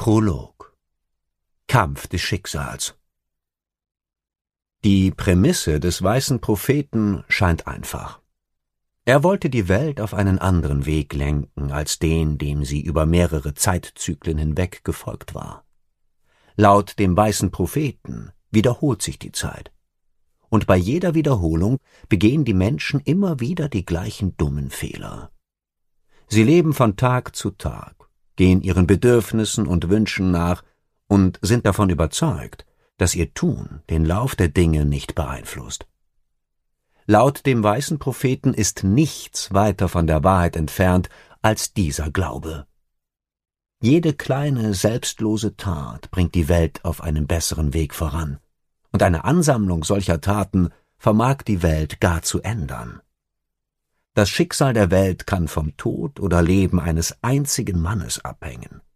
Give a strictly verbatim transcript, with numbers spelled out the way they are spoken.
Prolog. Kampf des Schicksals. Die Prämisse des weißen Propheten scheint einfach. Er wollte die Welt auf einen anderen Weg lenken als den, dem sie über mehrere Zeitzyklen hinweg gefolgt war. Laut dem weißen Propheten wiederholt sich die Zeit. Und bei jeder Wiederholung begehen die Menschen immer wieder die gleichen dummen Fehler. Sie leben von Tag zu Tag, gehen ihren Bedürfnissen und Wünschen nach und sind davon überzeugt, dass ihr Tun den Lauf der Dinge nicht beeinflusst. Laut dem weißen Propheten ist nichts weiter von der Wahrheit entfernt als dieser Glaube. Jede kleine, selbstlose Tat bringt die Welt auf einem besseren Weg voran, und eine Ansammlung solcher Taten vermag die Welt gar zu ändern. Das Schicksal der Welt kann vom Tod oder Leben eines einzigen Mannes abhängen.